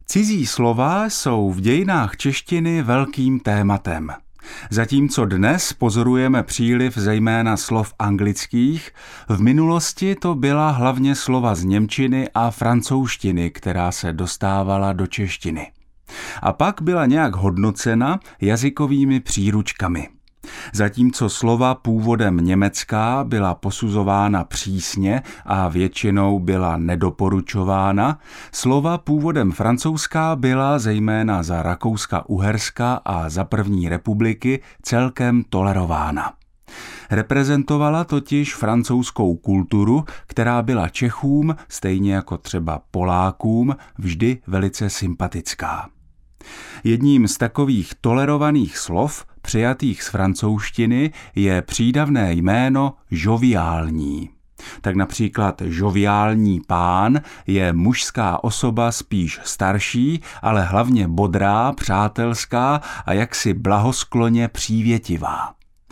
Cizí slova jsou v dějinách češtiny velkým tématem. Zatímco dnes pozorujeme příliv zejména slov anglických, v minulosti to byla hlavně slova z němčiny a francouzštiny, která se dostávala do češtiny. A pak byla nějak hodnocena jazykovými příručkami. Zatímco slova původem německá byla posuzována přísně a většinou byla nedoporučována, slova původem francouzská byla zejména za Rakouska-Uherska a za první republiky celkem tolerována. Reprezentovala totiž francouzskou kulturu, která byla Čechům, stejně jako třeba Polákům, vždy velice sympatická. Jedním z takových tolerovaných slov, přijatých z francouzštiny, je přídavné jméno žoviální. Tak například žoviální pán je mužská osoba spíš starší, ale hlavně bodrá, přátelská a jaksi blahoskloně přívětivá.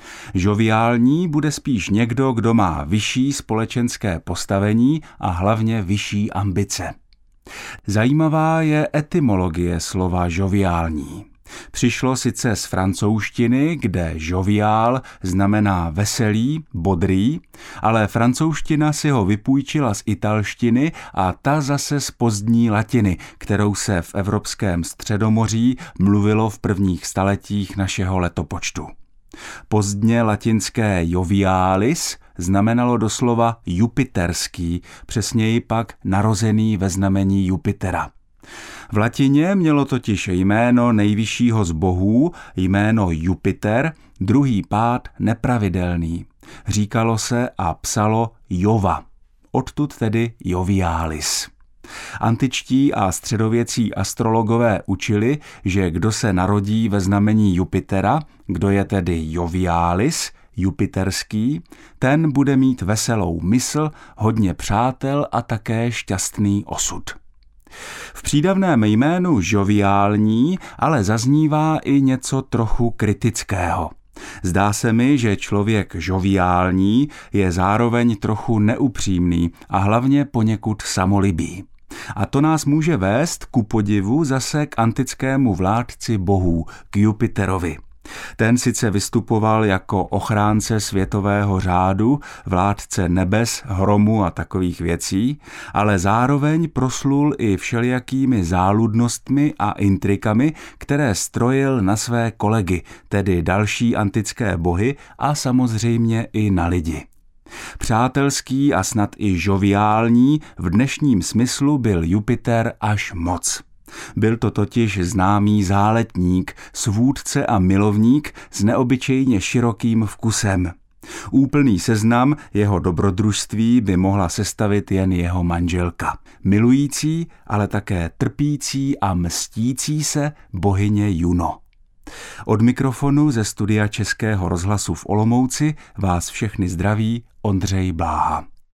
Žoviální bude spíš někdo, kdo má vyšší společenské postavení a hlavně vyšší ambice. Zajímavá je etymologie slova žoviální. Přišlo sice z francouzštiny, kde žoviál znamená veselý, bodrý, ale francouzština si ho vypůjčila z italštiny a ta zase z pozdní latiny, kterou se v evropském Středomoří mluvilo v prvních staletích našeho letopočtu. Pozdně latinské jovialis znamenalo doslova jupiterský, přesněji pak narozený ve znamení Jupitera. V latině mělo totiž jméno nejvyššího z bohů, jméno Jupiter, druhý pád nepravidelný. Říkalo se a psalo Jova, odtud tedy jovialis. Antičtí a středověcí astrologové učili, že kdo se narodí ve znamení Jupitera, kdo je tedy jovialis, jupiterský, ten bude mít veselou mysl, hodně přátel a také šťastný osud. V přídavném jménu žoviální ale zaznívá i něco trochu kritického. Zdá se mi, že člověk žoviální je zároveň trochu neupřímný a hlavně poněkud samolibý. A to nás může vést ku podivu zase k antickému vládci bohů, k Jupiterovi. Ten sice vystupoval jako ochránce světového řádu, vládce nebes, hromu a takových věcí, ale zároveň proslul i všelijakými záludnostmi a intrikami, které strojil na své kolegy, tedy další antické bohy a samozřejmě i na lidi. Přátelský a snad i žoviální v dnešním smyslu byl Jupiter až moc. Byl to totiž známý záletník, svůdce a milovník s neobyčejně širokým vkusem. Úplný seznam jeho dobrodružství by mohla sestavit jen jeho manželka. Milující, ale také trpící a mstící se bohyně Juno. Od mikrofonu ze studia Českého rozhlasu v Olomouci vás všechny zdraví Ondřej Bláha.